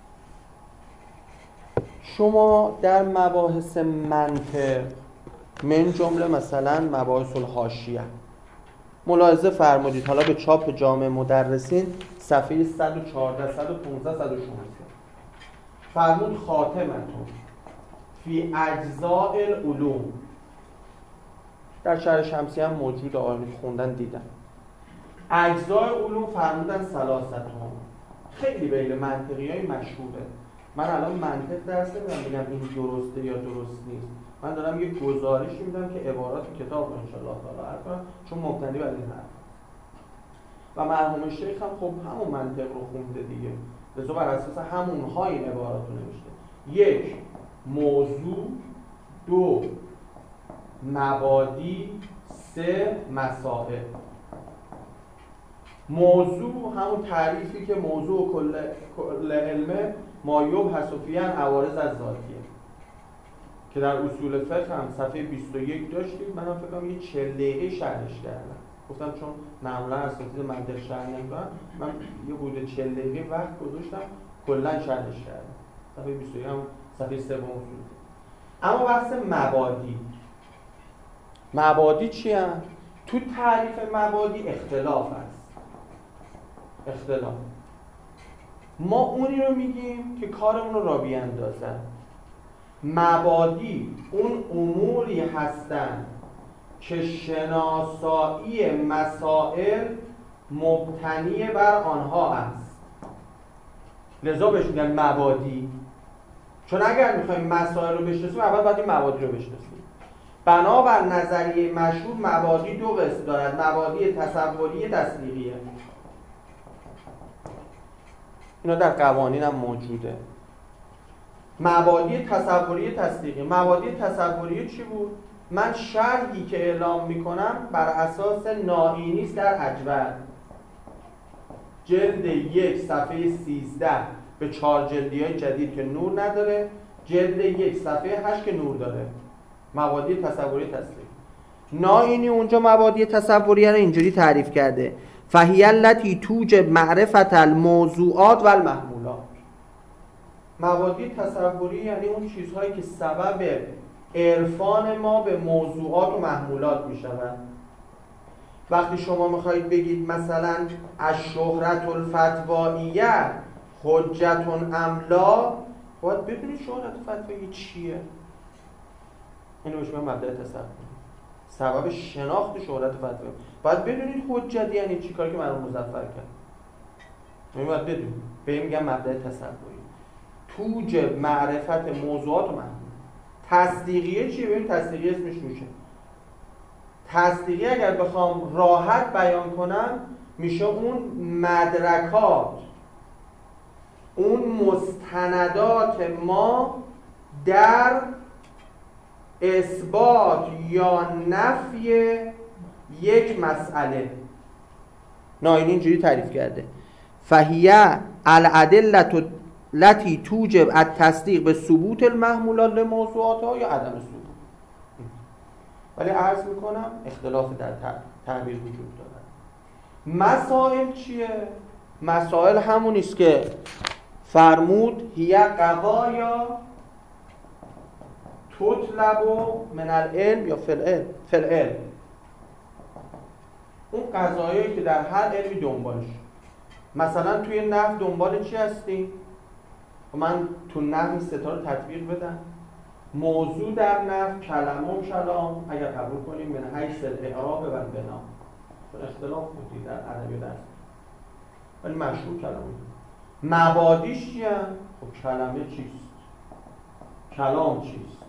شما در مباحث منطق من جمله مثلا مباحث الحاشیه ملاحظه فرمودید، حالا به چاپ جامع مدرسین صفحه صد و چهارده صد و پانزده صد و شانزده فرمود خاتمتون فی اجزاء العلوم. در شرح شمسی هم موجود، آقایون خوندن دیدن. اجزاء علوم فرمودن ثلاثتون. خیلی بین منطقی های مشهوره. من الان منطق درس نمیدم بگم این درسته یا درست نیست، من دارم یه گزارشی میدم که عبارات کتاب رو انشاءالله تعالی عرض کنم، چون مبتنی بر این حرف و مرحوم شیخ هم خب همون منطق رو خونده دیگه، لذا بر اساس همونها این عبارات رو نوشته. یک، موضوع. دو، مبادی. سه، مسائل. موضوع همون تعریفی که موضوع کل کل علمه ما یبحث فیه عن عوارض الذاتیه که در اصول فقه هم صفحه بیست و یک داشتیم. منم فکر کنم یه چهل دقیقه شرحش کردم، گفتم چون معمولا اساتید منطق شرح نمی‌کنن، من یه حدود چهل دقیقه وقت گذاشتم کلا شرحش کردم. صفحه بیست و یک هم صفحه سوم اصول. اما بحث مبادی، مبادی چی هم؟ تو تعریف مبادی اختلاف هست. اختلاف ما اونی رو میگیم که کارمون رو را بیاندازن. مبادی اون اموری هستن که شناسایی مسائل مبتنی بر آنها است، لذا بهش میگن مبادی. چون اگر میخوایم مسائل رو بشناسیم اول باید این مبادی رو بشناسیم. بنابر نظریه مشهور مبادی دو قسم دارد، مبادی تصوری تصدیقیه. اینا در قوانین هم موجوده. مبادی تصوری تصدیقی. مبادی تصوری چی بود؟ من شرحی که اعلام میکنم بر اساس ناینی است در اجور، جلد یک صفحه سیزده به چهار جلدی های جدید که نور نداره، جلد یک صفحه هشت که نور داره. مبادی تصوری تصدیقی. ناینی اونجا مبادی تصوری رو اینجوری تعریف کرده: فهی التی توجب معرفت الموضوعات و المحمولات. مبادی تصوری یعنی اون چیزهایی که سبب عرفان ما به موضوعات و محمولات می شوند. وقتی شما میخواید بگید مثلا الشهرة الفتوائیه حجت املا، باید بدونید شهرت فتوایی چیه. اینو بهش میگن مبدأ تصوری، سبب شناخت شهرت فتوایی. باید بدونید حجت یعنی چی، کاری که مرحوم مظفر کرد. یعنی باید بدونید. به این میگن مبدأ تصوری. توجب معرفت موضوعات و محمول. تصدیقیه چیه؟ ببین تصدیقیه اسمش روشه. تصدیقیه اگر بخوام راحت بیان کنم میشه اون مدرکات، اون مستندات ما در اثبات یا نفی یک مسئله. ناینی اینجوری تعریف کرده: فهیه الادله التي توجب التصدیق به ثبوت المحمولات لموضوعاتها یا عدم ثبوت. ولی عرض میکنم اختلاف در تعبیر وجود دارد. مسائل چیه؟ مسائل همونی است که فرمود هی قضایا تطلب من العلم یا فی العلم. فی العلم اون قضایایی که در هر علمی دنبالش. مثلا توی نحو دنبال چی هستی؟ من تو نحو ستا رو تطبیق بدم. موضوع در نحو کلمه و کلام اگر قبول کنیم من حیث الاعراب و بنا، اختلاف بودی در ادبیات درس، ولی مشهور کلمه. مبادیش چیه؟ خب کلمه چیست؟ کلام چیست؟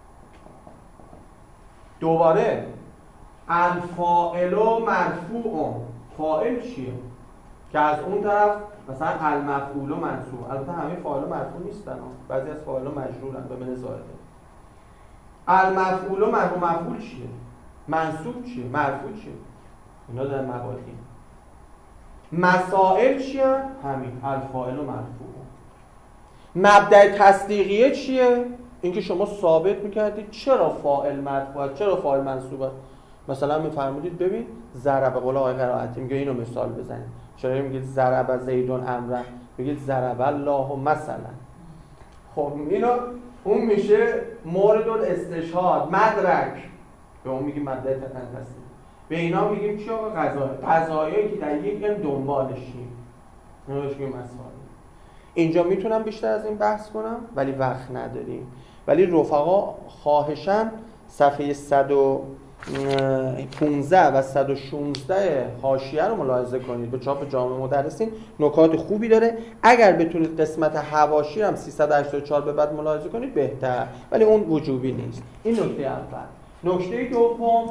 دوباره الفاعل مرفوع، فاعل چیه؟ که از اون طرف مثلا المفعول منصوب. البته همه فاعل مرفوع نیستن، بعضی از فاعل مجرورن به من زائده. المفعول مرفوع، مفعول چیه؟ منصوب چیه؟ مرفوع چیه؟ اینا در مبادی. مسائل چیه؟ همین الفاعل مرفوع. مبدأ تصدیقیه چیه؟ اینکه شما ثابت میکردید چرا فاعل مرفوع، چرا فاعل منصوبه. مثلا میفرمودید ببین ضرب، به قول آقای قرائتی میگه اینو مثال بزنید. چرا میگید ضرب زیدون امرا، میگید ضرب الله مثلا. خب اینو اون میشه مورد الاستشهاد، مدرک، به اون میگیم مدرک تنفسی. به اینا میگیم چی آقا؟ قضایی. قضایی که در یک علم دنبالشیم، اینو بهش میگیم مسائل. اینجا میتونم بیشتر از این بحث کنم ولی وقت نداریم. ولی رفقا خواهشاً صفحه صد و پانزده و صد و شانزده حاشیه رو ملاحظه کنید، به چاپ جامع مدرسین نکات خوبی داره. اگر بتونید قسمت حواشی هم سیصد و هشتاد و چهار به بعد ملاحظه کنید بهتر، ولی اون وجوبی نیست. این نکته اول. نکته دوم،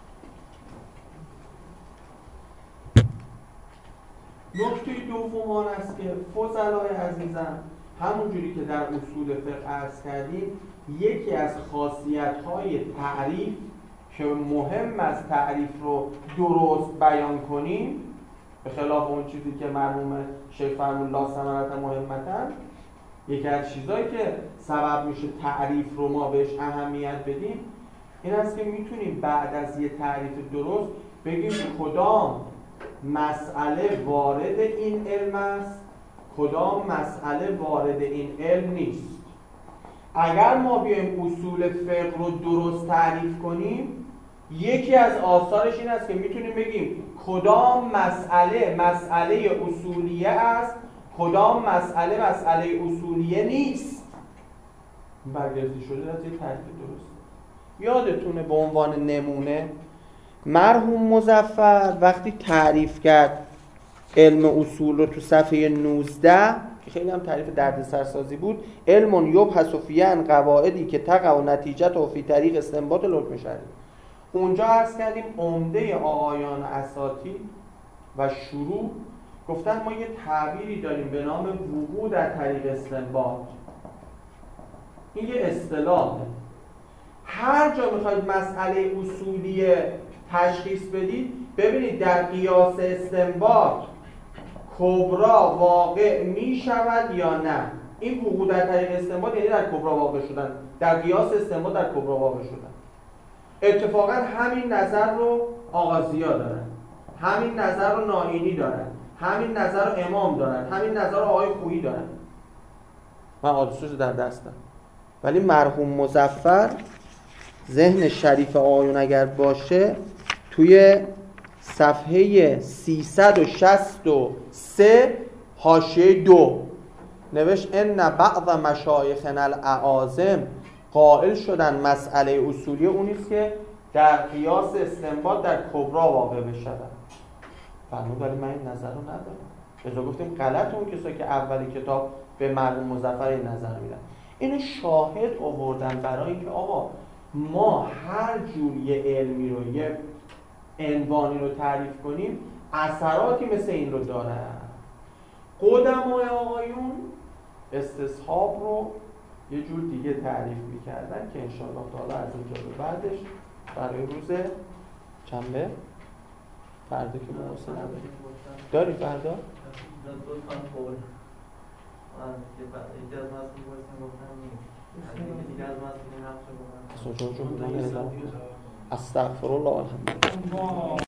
نکته دوم آن است که فضلای عزیزم، همون جوری که در اصول فقه عرض کردیم، یکی از خاصیت‌های تعریف که مهم است تعریف رو درست بیان کنیم، به خلاف اون چیزی که مرحوم شیخ فرمود لا ثمرة مهمتن، یکی از چیزایی که سبب میشه تعریف رو ما بهش اهمیت بدیم این است که میتونیم بعد از یه تعریف درست بگیم کدام مسئله وارد این علم است، کدام مسئله وارد این علم نیست. اگر ما بیایم اصول فقه رو درست تعریف کنیم، یکی از آثارش این است که میتونیم بگیم کدام مسئله مسئله اصولیه است، کدام مسئله مسئله اصولیه نیست. برگرفته شده از یک تعریف درست. یادتونه به عنوان نمونه مرحوم مظفر وقتی تعریف کرد علم اصول رو تو صفحه نوزده که خیلی هم تعریف دردسرسازی بود، علم یبحث فیه عن قواعدی که تقع و نتیجت فی طریق استنباط الحکم شرعی. اونجا عرض کردیم عمده آقایان اساتید و شروع گفتن ما یه تعبیری داریم به نام وقوع در طریق استنباط. این یه اصطلاحه. هر جا میخواید مسئله اصولی تشخیص بدید، ببینید در قیاس استنباط کبرا واقع می شود یا نه. این وقوع در طریق استنباط یعنی در کبرا واقع شدن، در قیاس استنباط در کبرا واقع شدن. اتفاقا همین نظر رو آغازی‌ها دارن، همین نظر رو نائینی دارن، همین نظر رو امام دارن، همین نظر رو آقای خویی دارن. من حادثه‌اش در دستم. ولی مرحوم مظفر ذهن شریف آقایون اگر باشه توی صفحه سیصد و شصت و سه حاشیه دو نوشت ان بعض مشایخنا الاعاظم قائل شدن مسئله اصولی اون نیست که در قیاس استنباط در کبرا واقع بشه. فرمود ولی من این نظر رو ندارم. ازا گفتیم غلط اون کسایی که اولی کتاب به مرحوم مظفر این نظر میدن. اینو شاهد آوردن برای اینکه آقا ما هر جور یه علمی رو یه عنوانی رو تعریف کنیم اثراتی مثل این رو داره. قدمای آقایون استصحاب رو یه جور دیگه تعریف میکردن که انشاءالله تعالی از اینجا به بعدش برای روز چنبه فردا که مواسه نداریم داری فردا؟ استغفر الله الحمد لله.